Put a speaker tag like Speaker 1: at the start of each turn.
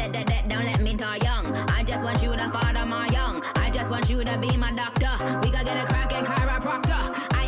Speaker 1: Don't let me die young. I just want you to father my young. I just want you to be my doctor. We could get a cracking chiropractor.